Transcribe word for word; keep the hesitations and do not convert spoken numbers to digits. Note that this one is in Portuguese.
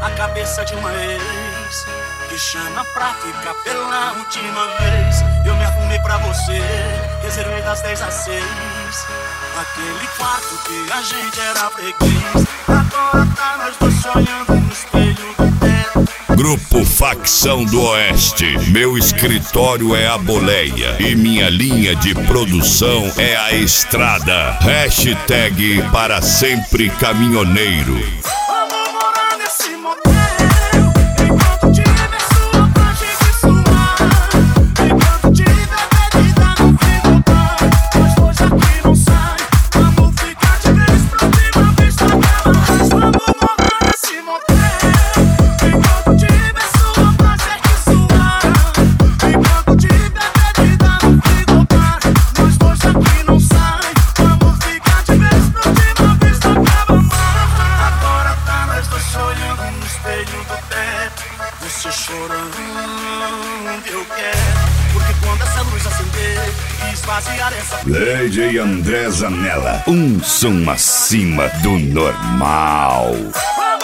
a cabeça de uma ex que chama pra ficar pela última vez. Eu me arrumei pra você, reservei das dez às seis, aquele quarto que a gente era freguês. Agora tá nós dois sonhando no espelho do teto. Grupo Facção do Oeste. Meu escritório é a boleia e minha linha de produção é a estrada. Hashtag para sempre caminhoneiro. Vamos morar nesse motel, enquanto tiver sua praxe de suar, enquanto tiver bebida no fim do bar. Nós dois aqui não sai, vamos ficar de vez pra última vez na cama. Vamos morar nesse motel, enquanto tiver sua praxe de suar, enquanto tiver bebida no fim do bar. Nós dois aqui não sai, vamos ficar de vez pra última vez na cama. Agora tá nós dois olhando no espelho do teto, você chorando, eu quero, porque quando essa luz acender e esvaziar essa D J André Zanella, um som acima do normal.